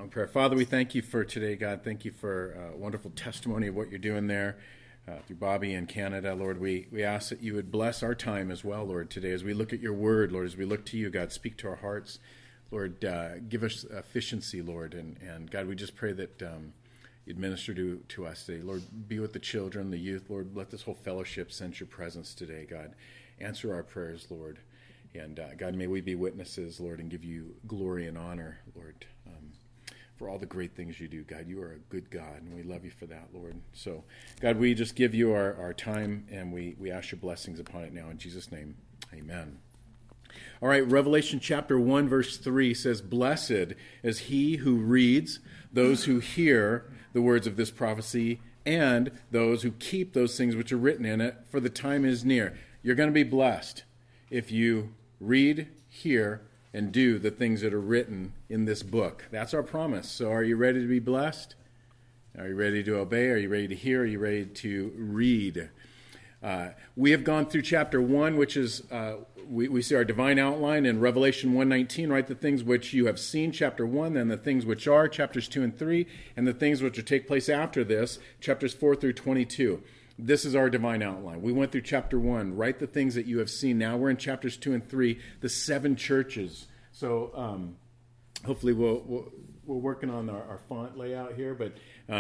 Prayer. Father, we thank you for today, God. Thank you for a wonderful testimony of what you're doing there through Bobby in Canada. Lord, we ask that you would bless our time as well, Lord, today as we look at your word, Lord, as we look to you, God, speak to our hearts. Lord, give us efficiency, Lord, and God, we just pray that you'd minister to us today. Lord, be with the children, the youth. Lord, let this whole fellowship sense your presence today, God. Answer our prayers, Lord. And God, may we be witnesses, Lord, and give you glory and honor, Lord, for all the great things you do. God, you are a good God, and we love you for that, Lord. So, God, we just give you our time, and we ask your blessings upon it now. In Jesus' name, amen. All right, Revelation chapter 1, verse 3 says, "Blessed is he who reads, those who hear the words of this prophecy, and those who keep those things which are written in it, for the time is near." You're going to be blessed if you read, hear, and do the things that are written in this book. That's our promise. So are you ready to be blessed? Are you ready to obey? Are you ready to hear? Are you ready to read? We have gone through chapter 1, which is, we see our divine outline in Revelation 1:19, right? The things which you have seen, chapter 1, then the things which are, chapters 2 and 3, and the things which will take place after this, chapters 4 through 22. This is our divine outline. We went through chapter 1, write the things that you have seen. Now we're in chapters 2 and 3, the 7 churches. So hopefully we're working on our font layout here. But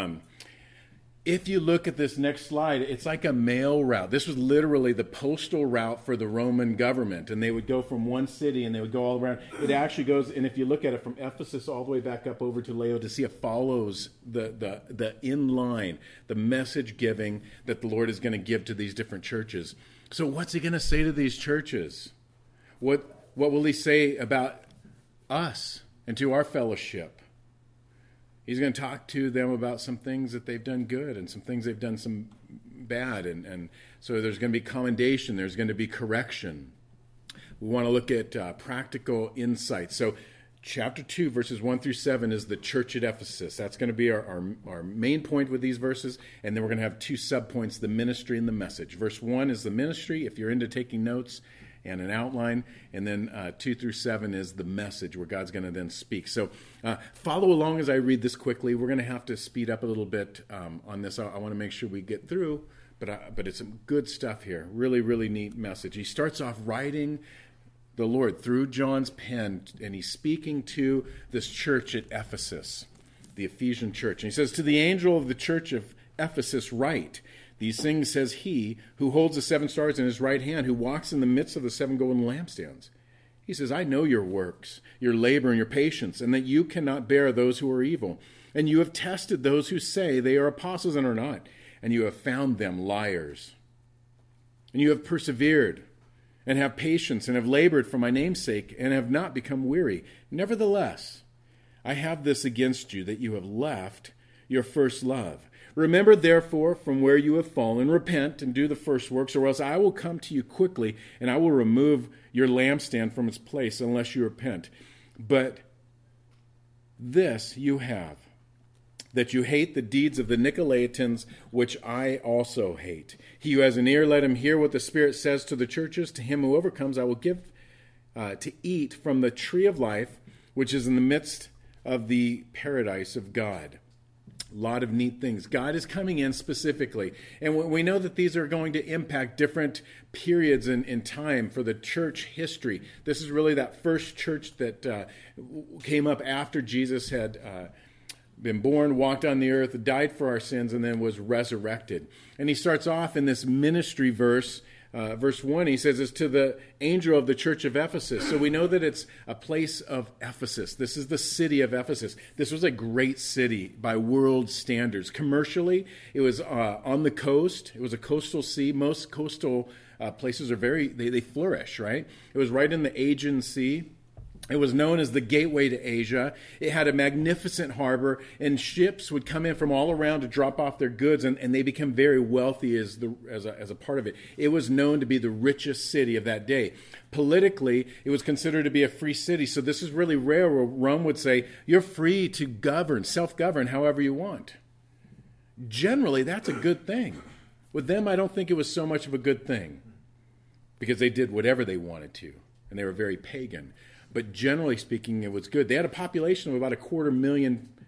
if you look at this next slide, it's like a mail route. This was literally the postal route for the Roman government. And they would go from one city and they would go all around. It actually goes, and if you look at it from Ephesus all the way back up over to Laodicea, follows the in-line, the message giving that the Lord is going to give to these different churches. So what's he going to say to these churches? What will he say about us and to our fellowship? He's going to talk to them about some things that they've done good and some things they've done some bad. And so there's going to be commendation. There's going to be correction. We want to look at practical insights. So chapter 2, verses 1 through 7 is the church at Ephesus. That's going to be our main point with these verses. And then we're going to have 2 subpoints, the ministry and the message. Verse 1 is the ministry, if you're into taking notes, and an outline, and then 2 through 7 is the message where God's going to then speak. So follow along as I read this quickly. We're going to have to speed up a little bit on this. I want to make sure we get through, but it's some good stuff here. Really, really neat message. He starts off writing the Lord through John's pen, and he's speaking to this church at Ephesus, the Ephesian church. And he says, "To the angel of the church of Ephesus write, these things says he who holds the 7 stars in his right hand, who walks in the midst of the 7 golden lampstands. He says, I know your works, your labor and your patience, and that you cannot bear those who are evil. And you have tested those who say they are apostles and are not, and you have found them liars. And you have persevered and have patience and have labored for my name's sake and have not become weary. Nevertheless, I have this against you, that you have left your first love. Remember, therefore, from where you have fallen, repent and do the first works, or else I will come to you quickly, and I will remove your lampstand from its place unless you repent. But this you have, that you hate the deeds of the Nicolaitans, which I also hate. He who has an ear, let him hear what the Spirit says to the churches. To him who overcomes, I will give to eat from the tree of life, which is in the midst of the paradise of God." A lot of neat things. God is coming in specifically. And we know that these are going to impact different periods in time for the church history. This is really that first church that came up after Jesus had been born, walked on the earth, died for our sins, and then was resurrected. And he starts off in this ministry verse. Verse 1, he says, it's to the angel of the church of Ephesus. So we know that it's a place of Ephesus. This is the city of Ephesus. This was a great city by world standards. Commercially, it was on the coast. It was a coastal sea. Most coastal places are they flourish, right? It was right in the Aegean Sea. It was known as the gateway to Asia. It had a magnificent harbor, and ships would come in from all around to drop off their goods, and they became very wealthy as a part of it. It was known to be the richest city of that day. Politically, it was considered to be a free city, so this is really rare where Rome would say, you're free to govern, self-govern however you want. Generally, that's a good thing. With them, I don't think it was so much of a good thing, because they did whatever they wanted to, and they were very pagan. But generally speaking, it was good. They had a population of about 250,000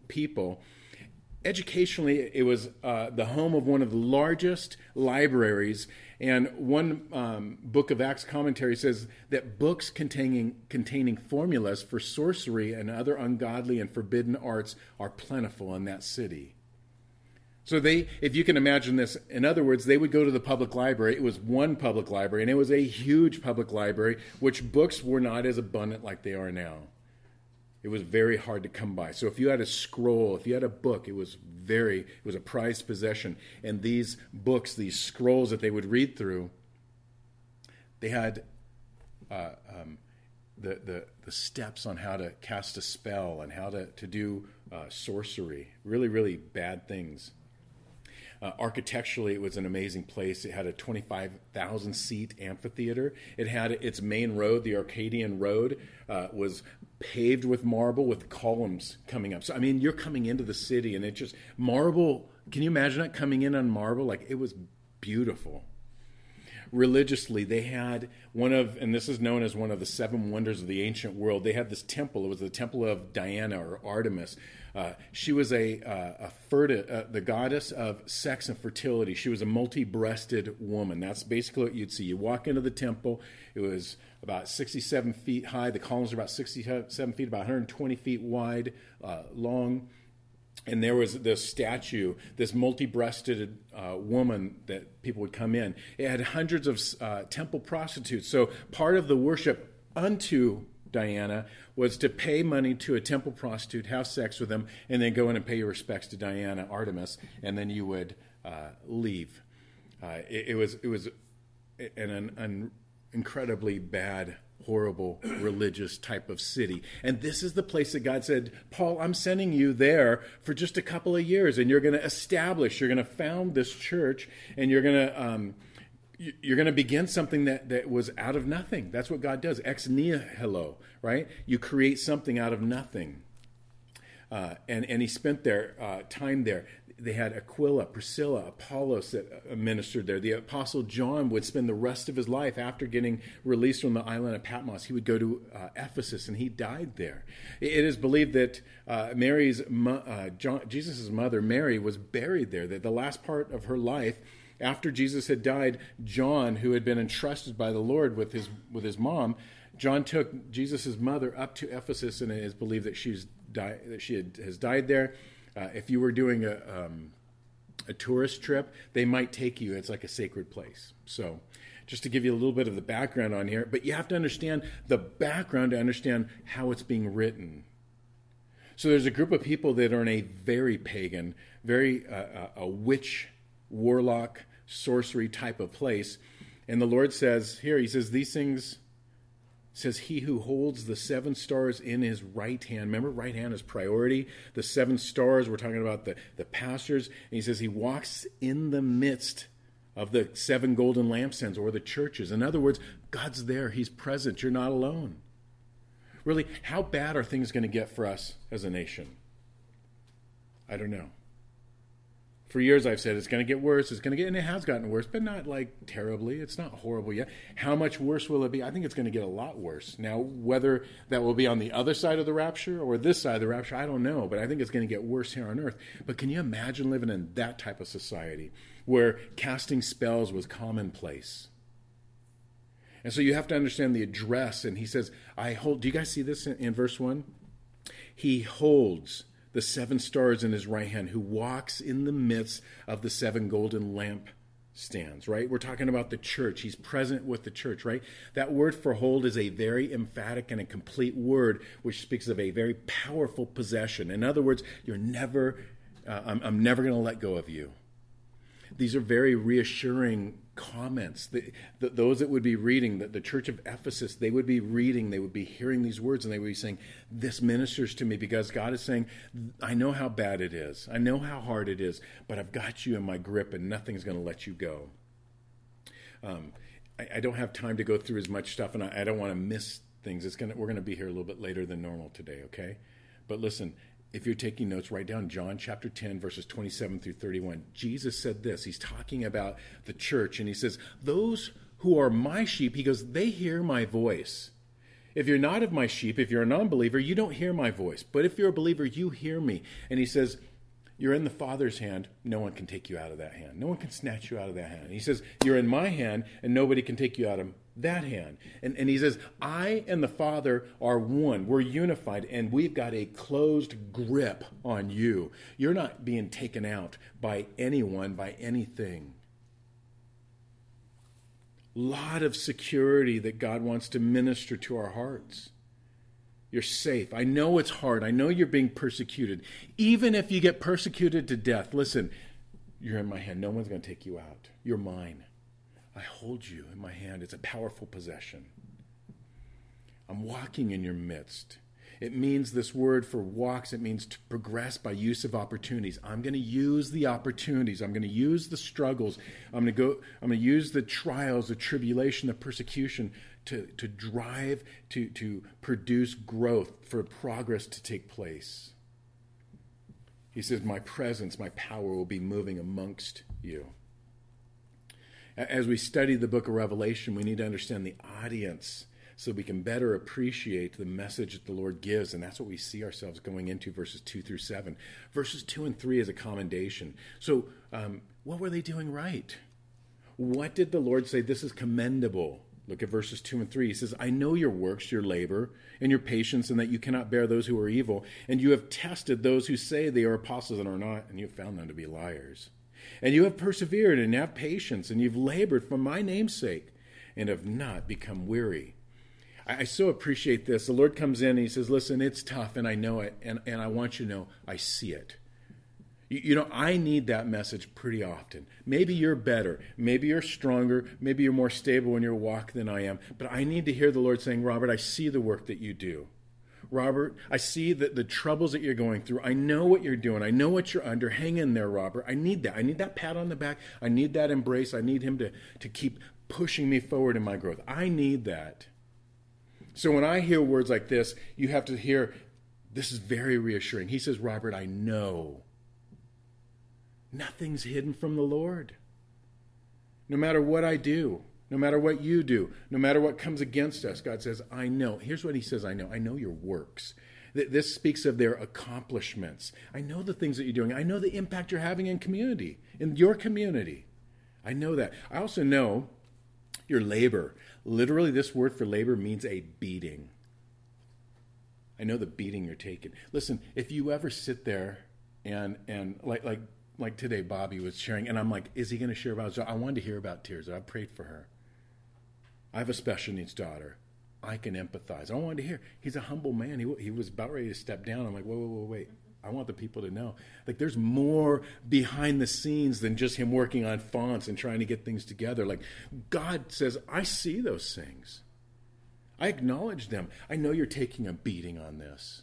people. Educationally, it was the home of one of the largest libraries, and one book of Acts commentary says that books containing formulas for sorcery and other ungodly and forbidden arts are plentiful in that city. So if you can imagine this, in other words, they would go to the public library. It was one public library, and it was a huge public library, which books were not as abundant like they are now. It was very hard to come by. So if you had a scroll, if you had a book, it was a prized possession. And these books, these scrolls that they would read through, they had the steps on how to cast a spell and how to do sorcery. Really, really bad things. Architecturally, it was an amazing place. It had a 25,000-seat amphitheater. It had its main road, the Arcadian Road, was paved with marble with columns coming up. So, I mean, you're coming into the city, and it just marble. Can you imagine that, coming in on marble? Like, it was beautiful. Religiously, they had and this is known as one of the 7 wonders of the ancient world. They had this temple. It was the temple of Diana or Artemis. She was the goddess of sex and fertility. She was a multi-breasted woman. That's basically what you'd see. You walk into the temple. It was about 67 feet high. The columns are about 67 feet, about 120 feet wide, long. And there was this statue, this multi-breasted woman that people would come in. It had hundreds of temple prostitutes. So part of the worship unto Diana was to pay money to a temple prostitute, have sex with them, and then go in and pay your respects to Diana, Artemis, and then you would leave. It was an incredibly bad, horrible, religious type of city. And this is the place that God said, Paul, I'm sending you there for just a couple of years, and you're going to found this church, and you're going to begin something that was out of nothing. That's what God does. Ex nihilo, right? You create something out of nothing. And he spent their time there. They had Aquila, Priscilla, Apollos that ministered there. The Apostle John would spend the rest of his life after getting released from the island of Patmos. He would go to Ephesus, and he died there. It is believed that Jesus' mother, Mary, was buried there. That the last part of her life, after Jesus had died, John, who had been entrusted by the Lord with his mom, John took Jesus' mother up to Ephesus, and it is believed that she has died there. If you were doing a tourist trip, they might take you. It's like a sacred place. So just to give you a little bit of the background on here, but you have to understand the background to understand how it's being written. So there's a group of people that are in a very pagan, very a witch, warlock, sorcery type of place. And the Lord says here, he says, these things, says he who holds the 7 stars in his right hand. Remember, right hand is priority. The 7 stars, we're talking about the pastors. And he says he walks in the midst of the 7 golden lampstands, or the churches. In other words, God's there. He's present. You're not alone. Really, how bad are things going to get for us as a nation? I don't know. For years I've said it's going to get worse, and it has gotten worse, but not like terribly. It's not horrible yet. How much worse will it be? I think it's going to get a lot worse. Now, whether that will be on the other side of the rapture or this side of the rapture, I don't know, but I think it's going to get worse here on earth. But can you imagine living in that type of society where casting spells was commonplace? And so you have to understand the address, and he says, do you guys see this in verse 1? He holds the 7 stars in his right hand, who walks in the midst of the 7 golden lampstands, right? We're talking about the church. He's present with the church, right? That word for hold is a very emphatic and a complete word, which speaks of a very powerful possession. In other words, I'm never going to let go of you. These are very reassuring comments. Those that would be reading, the church of Ephesus, they would be reading, they would be hearing these words, and they would be saying, this ministers to me, because God is saying, I know how bad it is. I know how hard it is, but I've got you in my grip, and nothing's going to let you go. I don't have time to go through as much stuff, and I don't want to miss things. We're going to be here a little bit later than normal today, okay? But listen, if you're taking notes, write down John chapter 10, verses 27 through 31. Jesus said this. He's talking about the church, and he says, those who are my sheep, he goes, they hear my voice. If you're not of my sheep, if you're a non-believer, you don't hear my voice. But if you're a believer, you hear me. And he says, you're in the Father's hand. No one can take you out of that hand. No one can snatch you out of that hand. And he says, you're in my hand, and nobody can take you out of that hand. And he says, I and the Father are one. We're unified, and we've got a closed grip on you. You're not being taken out by anyone, by anything. Lot of security that God wants to minister to our hearts. You're safe. I know it's hard. I know you're being persecuted. Even if you get persecuted to death, listen, you're in my hand. No one's going to take you out. You're mine. I hold you in my hand. It's a powerful possession. I'm walking in your midst. It means, this word for walks, it means to progress by use of opportunities. I'm going to use the opportunities. I'm going to use the struggles. I'm going to use the trials, the tribulation, the persecution to drive, to produce growth, for progress to take place. He says, my presence, my power will be moving amongst you. As we study the book of Revelation, we need to understand the audience so we can better appreciate the message that the Lord gives. And that's what we see ourselves going into, verses 2 through 7. Verses 2 and 3 is a commendation. So what were they doing right? What did the Lord say? This is commendable. Look at verses 2 and 3. He says, I know your works, your labor, and your patience, and that you cannot bear those who are evil. And you have tested those who say they are apostles and are not, and you have found them to be liars. And you have persevered and have patience, and you've labored for my name's sake, and have not become weary. I so appreciate this. The Lord comes in and he says, listen, it's tough, and I know it, and I want you to know I see it. You know, I need that message pretty often. Maybe you're better. Maybe you're stronger. Maybe you're more stable in your walk than I am. But I need to hear the Lord saying, Robert, I see the work that you do. Robert, I see the troubles that you're going through. I know what you're doing. I know what you're under. Hang in there, Robert. I need that. I need that pat on the back. I need that embrace. I need him to keep pushing me forward in my growth. I need that. So when I hear words like this, you have to hear, this is very reassuring. He says, Robert, I know. Nothing's hidden from the Lord. No matter what I do, no matter what you do, no matter what comes against us, God says, I know. Here's what he says, I know. I know your works. This speaks of their accomplishments. I know the things that you're doing. I know the impact you're having in community, in your community. I know that. I also know your labor. Literally, this word for labor means a beating. I know the beating you're taking. Listen, if you ever sit there and like today, Bobby was sharing, and I'm like, is he going to share about it? I wanted to hear about tears. I prayed for her. I have a special needs daughter. I can empathize. I wanted to hear. He's a humble man. He was about ready to step down. I'm like, wait. I want the people to know. Like, there's more behind the scenes than just him working on fonts and trying to get things together. Like, God says, I see those things. I acknowledge them. I know you're taking a beating on this.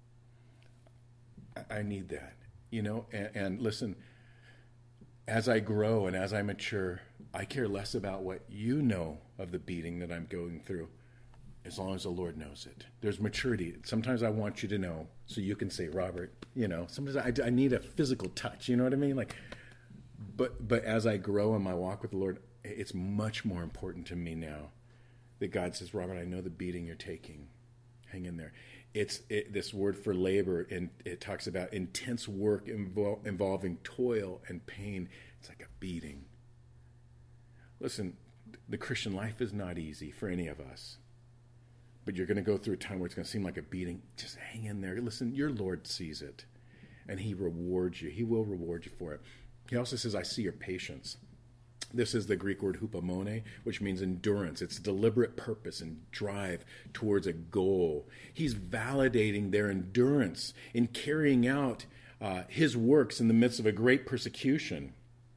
I need that. You know, and listen, as I grow and as I mature, I care less about what you know of the beating that I'm going through, as long as the Lord knows it. There's maturity. Sometimes I want you to know so you can say, Robert, you know, sometimes I need a physical touch, you know what I mean? Like, but as I grow in my walk with the Lord, it's much more important to me now that God says, Robert, I know the beating you're taking. Hang in there. This word for labor, and it talks about intense work involving toil and pain. It's like a beating. Listen, the Christian life is not easy for any of us. But you're going to go through a time where it's going to seem like a beating. Just hang in there. Listen, your Lord sees it, and he rewards you. He will reward you for it. He also says, I see your patience. This is the Greek word hupomone, which means endurance. It's deliberate purpose and drive towards a goal. He's validating their endurance in carrying out his works in the midst of a great persecution.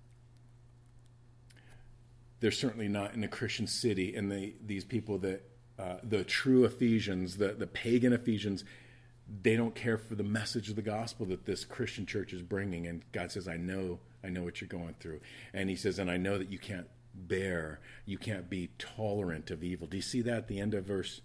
They're certainly not in a Christian city, and these people that the true Ephesians, the pagan Ephesians, they don't care for the message of the gospel that this Christian church is bringing. And God says, I know what you're going through. And he says, and I know that you can't be tolerant of evil. Do you see that at the end of verse?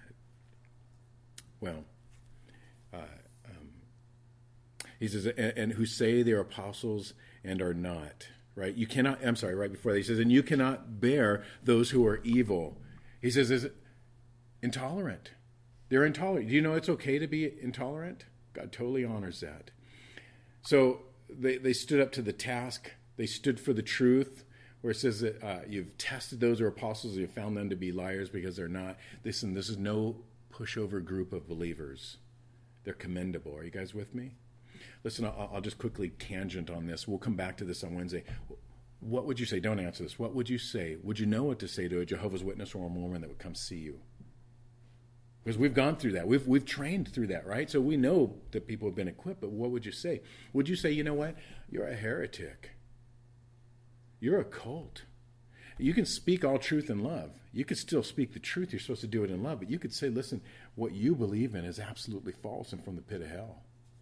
He says, and who say they're apostles and are not, right? You cannot, I'm sorry, right before that, he says, and you cannot bear those who are evil. He says, is intolerant. They're intolerant. Do you know it's okay to be intolerant? God totally honors that. So they stood up to the task. They stood for the truth, where it says that you've tested those who are apostles and you've found them to be liars because they're not. Listen, this is no pushover group of believers. They're commendable. Are you guys with me? Listen, I'll just quickly tangent on this. We'll come back to this on Wednesday. What would you say? Don't answer this. What would you say? Would you know what to say to a Jehovah's Witness or a Mormon that would come see you? Because we've gone through that. We've trained through that, right? So we know that people have been equipped, but what would you say? Would you say, you know what? You're a heretic. You're a cult. You can speak all truth in love. You could still speak the truth. You're supposed to do it in love. But you could say, listen, what you believe in is absolutely false and from the pit of hell.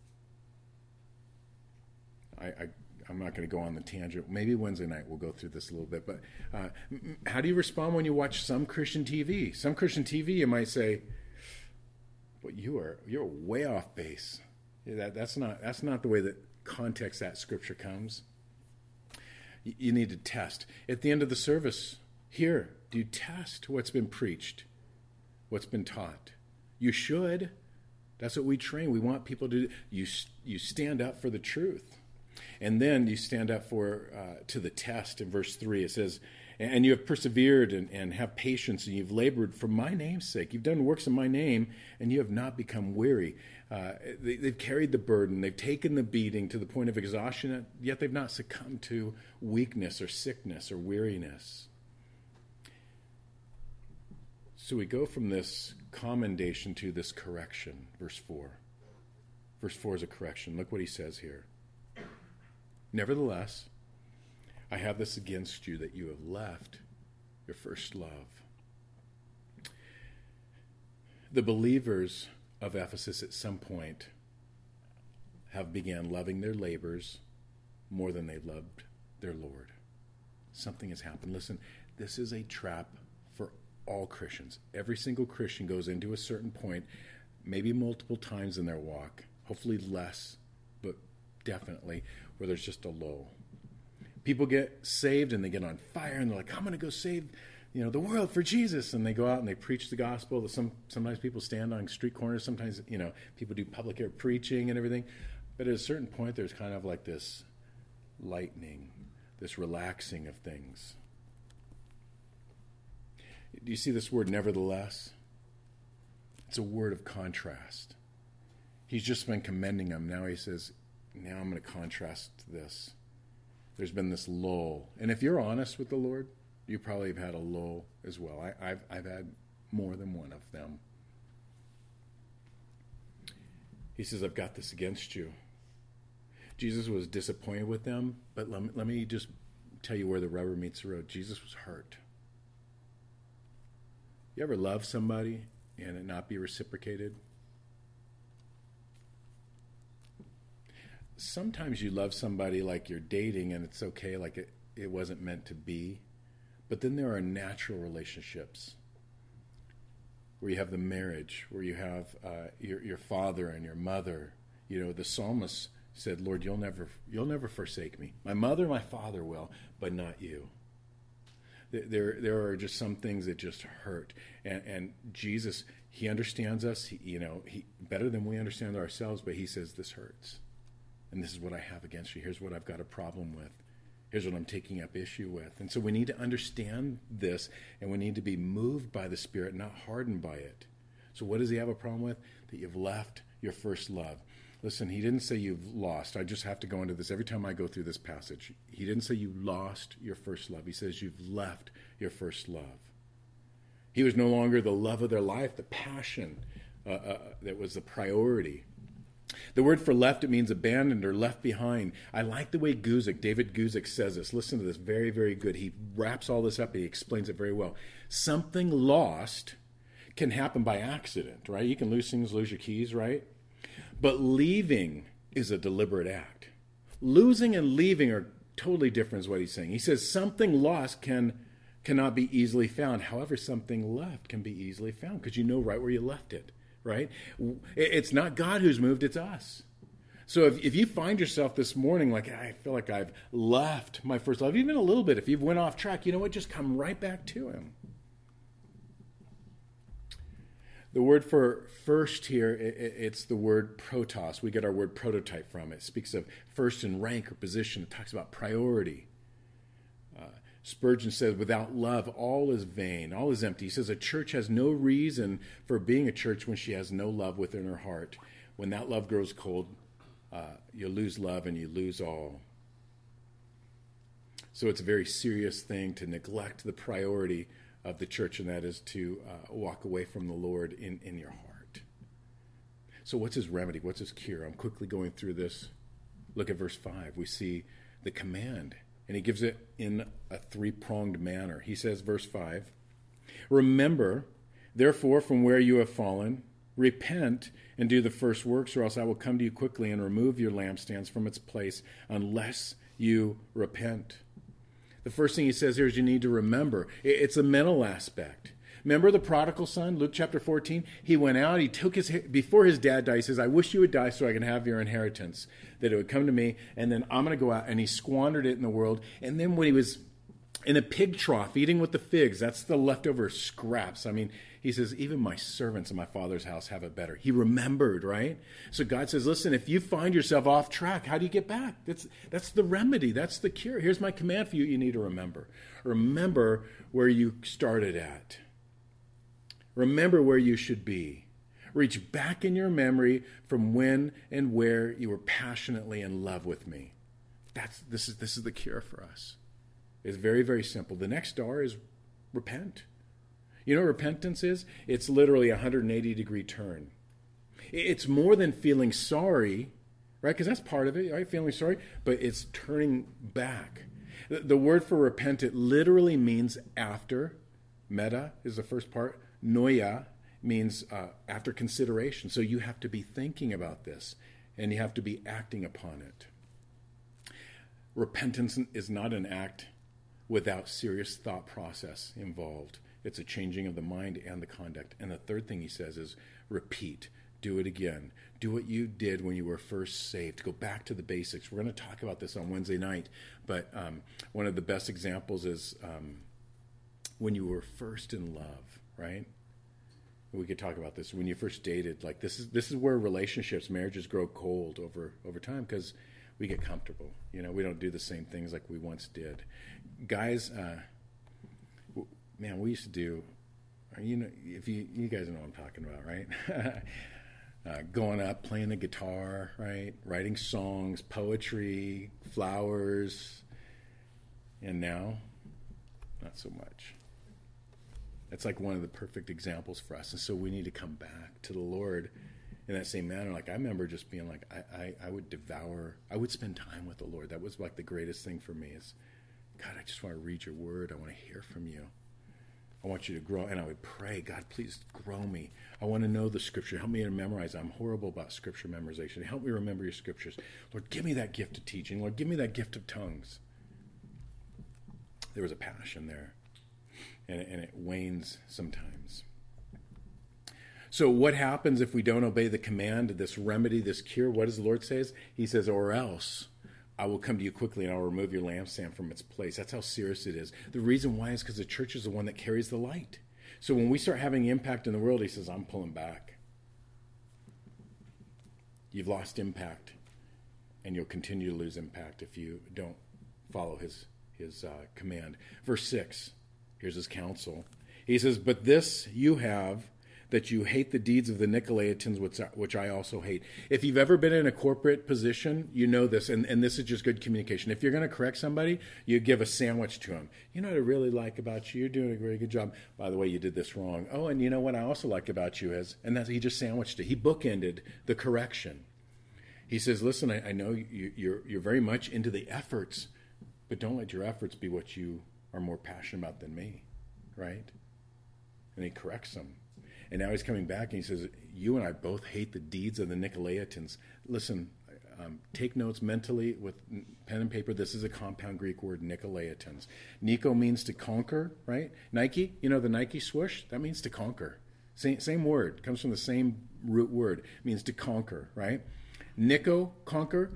I'm not going to go on the tangent. Maybe Wednesday night we'll go through this a little bit. But how do you respond when you watch some Christian TV? Some Christian TV, you might say, "But you're way off base. That's not the way that context that scripture comes." You need to test. At the end of the service, here, do you test what's been preached, what's been taught? You should. That's what we train. We want people to do. You stand up for the truth. And then you stand up to the test. In verse 3, it says, and you have persevered and have patience, and you've labored for my name's sake. You've done works in my name, and you have not become weary. They've carried the burden. They've taken the beating to the point of exhaustion, yet they've not succumbed to weakness or sickness or weariness. So we go from this commendation to this correction, verse 4. Verse 4 is a correction. Look what he says here. Nevertheless, I have this against you, that you have left your first love. The believers of Ephesus at some point have began loving their labors more than they loved their Lord. Something has happened. Listen, this is a trap for all Christians. Every single Christian goes into a certain point, maybe multiple times in their walk, hopefully less, but definitely, where there's just a lull. People get saved and they get on fire and they're like, I'm going to go save, the world for Jesus. And they go out and they preach the gospel. Sometimes people stand on street corners. Sometimes, people do public air preaching and everything. But at a certain point, there's kind of like this lightening, this relaxing of things. Do you see this word, nevertheless? It's a word of contrast. He's just been commending them. Now he says, now I'm going to contrast this. There's been this lull. And if you're honest with the Lord, you probably have had a lull as well. I've had more than one of them. He says, I've got this against you. Jesus was disappointed with them, but let me just tell you where the rubber meets the road. Jesus was hurt. You ever love somebody and it not be reciprocated? Sometimes you love somebody like you're dating and it's okay, like it wasn't meant to be. But then there are natural relationships where you have the marriage, where you have your father and your mother. The psalmist said, Lord, you'll never forsake me. My mother and my father will, but not you. There are just some things that just hurt. And Jesus, he understands us, he better than we understand ourselves, but he says, this hurts. And this is what I have against you. Here's what I've got a problem with. Here's what I'm taking up issue with. And so we need to understand this, and we need to be moved by the Spirit, not hardened by it. So what does he have a problem with? That you've left your first love. Listen, he didn't say you've lost. I just have to go into this every time I go through this passage. He didn't say you lost your first love. He says you've left your first love. He was no longer the love of their life, the passion that was the priority. The word for left, it means abandoned or left behind. I like the way David Guzik says this. Listen to this, very, very good. He wraps all this up and he explains it very well. Something lost can happen by accident, right? You can lose things, lose your keys, right? But leaving is a deliberate act. Losing and leaving are totally different is what he's saying. He says something lost cannot be easily found. However, something left can be easily found because you know right where you left it. Right? It's not God who's moved, it's us. So if you find yourself this morning like, I feel like I've left my first love, even a little bit, if you've went off track, you know what? Just come right back to him. The word for first here, it's the word protos. We get our word prototype from it. It speaks of first in rank or position. It talks about priority. Spurgeon says, without love, all is vain, all is empty. He says a church has no reason for being a church when she has no love within her heart. When that love grows cold, you lose love and you lose all. So it's a very serious thing to neglect the priority of the church, and that is to walk away from the Lord in your heart. So what's his remedy? What's his cure? I'm quickly going through this. Look at verse 5. We see the command, and he gives it in a three-pronged manner. He says, verse 5, remember, therefore, from where you have fallen, repent and do the first works, or else I will come to you quickly and remove your lampstands from its place unless you repent. The first thing he says here is you need to remember. It's a mental aspect. Remember the prodigal son, Luke chapter 14? He went out, he took before his dad died, he says, I wish you would die so I can have your inheritance, that it would come to me, and then I'm going to go out. And he squandered it in the world. And then when he was in a pig trough eating with the figs, that's the leftover scraps. I mean, he says, even my servants in my father's house have it better. He remembered, right? So God says, listen, if you find yourself off track, how do you get back? That's the remedy. That's the cure. Here's my command for you. You need to remember. Remember where you started at. Remember where you should be. Reach back in your memory from when and where you were passionately in love with me. This is the cure for us. It's very, very simple. The next star is repent. You know what repentance is? It's literally a 180-degree turn. It's more than feeling sorry, right? Because that's part of it, right? Feeling sorry. But it's turning back. The word for repent, it literally means after. Meta is the first part. Noia means after consideration. So you have to be thinking about this, and you have to be acting upon it. Repentance is not an act without serious thought process involved. It's a changing of the mind and the conduct. And the third thing he says is repeat. Do it again. Do what you did when you were first saved. Go back to the basics. We're going to talk about this on Wednesday night, but one of the best examples is when you were first in love, right? We could talk about this when you first dated. Like this is where relationships, marriages grow cold over time because we get comfortable. You know, we don't do the same things like we once did. Guys, man, we used to do. You know, if you guys know what I'm talking about, right? Going up, playing the guitar, right? Writing songs, poetry, flowers, and now, not so much. That's like one of the perfect examples for us. And so we need to come back to the Lord in that same manner. Like I remember just being like, I would spend time with the Lord. That was like the greatest thing for me is, God, I just want to read your word. I want to hear from you. I want you to grow. And I would pray, God, please grow me. I want to know the scripture. Help me to memorize. I'm horrible about scripture memorization. Help me remember your scriptures. Lord, give me that gift of teaching. Lord, give me that gift of tongues. There was a passion there. And it wanes sometimes. So what happens if we don't obey the command, this remedy, this cure? What does the Lord say? He says, or else I will come to you quickly and I'll remove your lampstand from its place. That's how serious it is. The reason why is because the church is the one that carries the light. So when we start having impact in the world, he says, I'm pulling back. You've lost impact, and you'll continue to lose impact if you don't follow his command. Verse 6. Here's his counsel. He says, but this you have, that you hate the deeds of the Nicolaitans, which I also hate. If you've ever been in a corporate position, you know this, and this is just good communication. If you're going to correct somebody, you give a sandwich to them. You know what I really like about you? You're doing a very good job. By the way, you did this wrong. Oh, and you know what I also like about you is, and that's, he just sandwiched it. He bookended the correction. He says, listen, I know you're very much into the efforts, but don't let your efforts be what you are more passionate about than me, right? And he corrects them. And now he's coming back and he says, you and I both hate the deeds of the Nicolaitans. Listen, take notes mentally with pen and paper. This is a compound Greek word, Nicolaitans. Nico means to conquer, right? Nike, you know the Nike swoosh? That means to conquer. Same word. Comes from the same root word. It means to conquer, right? Nico, conquer.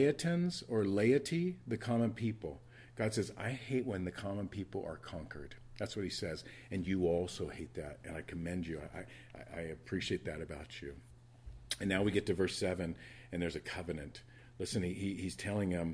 Laitans or laity, the common people. God says, I hate when the common people are conquered. That's what he says. And you also hate that. And I commend you. I appreciate that about you. And now we get to verse 7, and there's a covenant. Listen, he's telling him,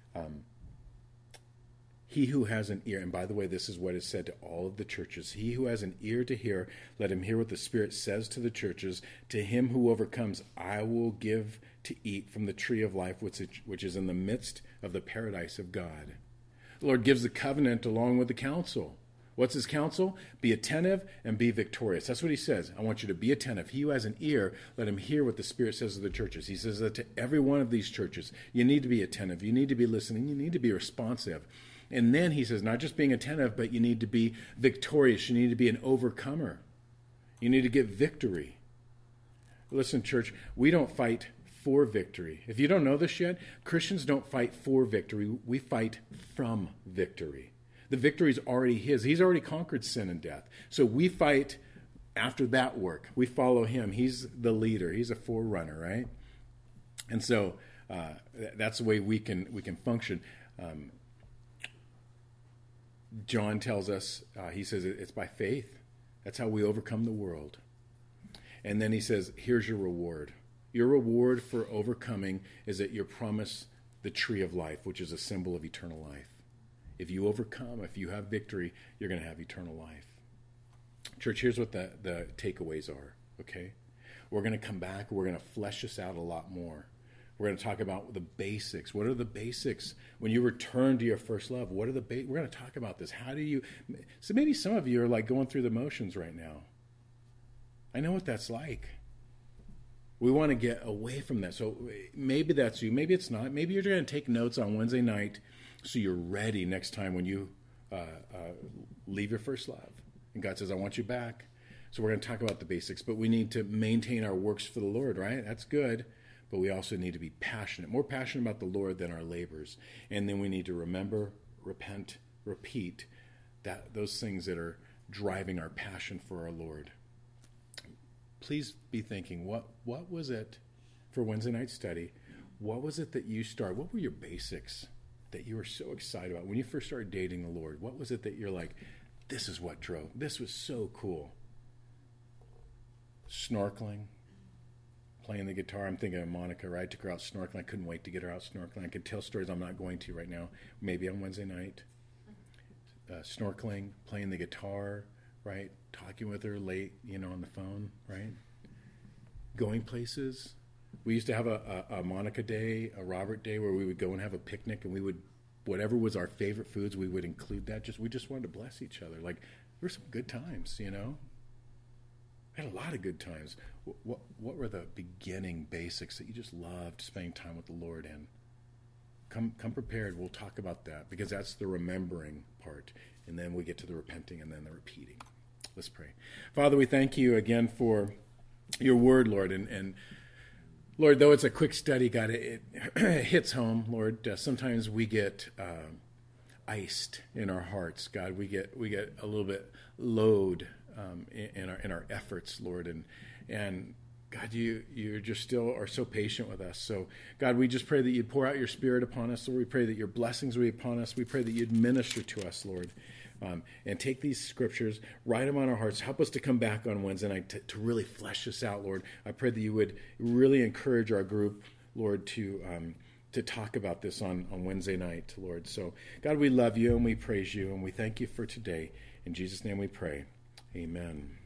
he who has an ear, and by the way, this is what is said to all of the churches. He who has an ear to hear, let him hear what the Spirit says to the churches. To him who overcomes, I will give to eat from the tree of life, which is in the midst of the paradise of God. The Lord gives the covenant along with the counsel. What's his counsel? Be attentive and be victorious. That's what he says. I want you to be attentive. He who has an ear, let him hear what the Spirit says to the churches. He says that to every one of these churches. You need to be attentive. You need to be listening. You need to be responsive. And then he says, not just being attentive, but you need to be victorious. You need to be an overcomer. You need to get victory. Listen, church, we don't fight for victory. If you don't know this yet, Christians don't fight for victory. We fight from victory. The victory is already his. He's already conquered sin and death. So we fight after that work. We follow him. He's the leader. He's a forerunner, right? And so that's the way we can function. John tells us, he says it's by faith. That's how we overcome the world. And then he says, here's your reward. Your reward for overcoming is that you're promised the tree of life, which is a symbol of eternal life. If you overcome, if you have victory, you're going to have eternal life. Church, here's what the takeaways are, okay? We're going to come back. We're going to flesh this out a lot more. We're going to talk about the basics. What are the basics? When you return to your first love, what are the we're going to talk about this. How do you... So maybe some of you are like going through the motions right now. I know what that's like. We want to get away from that. So maybe that's you. Maybe it's not. Maybe you're going to take notes on Wednesday night so you're ready next time when you leave your first love. And God says, I want you back. So we're going to talk about the basics. But we need to maintain our works for the Lord, right? That's good. But we also need to be passionate, more passionate about the Lord than our labors. And then we need to remember, repent, repeat those things that are driving our passion for our Lord. Please be thinking, what was it for Wednesday night study? What was it that you started? What were your basics that you were so excited about when you first started dating the Lord? What was it that you're like, this is what drove? This was so cool. Snorkeling, playing the guitar. I'm thinking of Monica, right? I took her out snorkeling. I couldn't wait to get her out snorkeling. I could tell stories I'm not going to right now. Maybe on Wednesday night. Snorkeling, playing the guitar, right? Talking with her late, on the phone, right? Going places. We used to have a Monica day, a Robert day, where we would go and have a picnic, and we would, whatever was our favorite foods, we would include that. We just wanted to bless each other. Like, there were some good times, I had a lot of good times. What were the beginning basics that you just loved spending time with the Lord in? Come prepared. We'll talk about that, because that's the remembering part. And then we get to the repenting and then the repeating. Let's pray. Father, we thank you again for your word, Lord. And Lord, though it's a quick study, God, it hits home, Lord. Sometimes we get iced in our hearts, God. We get a little bit load in our efforts, Lord. And God, you just still are so patient with us. So, God, we just pray that you'd pour out your Spirit upon us. Lord, we pray that your blessings would be upon us. We pray that you'd minister to us, Lord. And take these scriptures, write them on our hearts. Help us to come back on Wednesday night to really flesh this out, Lord. I pray that you would really encourage our group, Lord, to talk about this on Wednesday night, Lord. So, God, we love you and we praise you and we thank you for today. In Jesus' name we pray. Amen.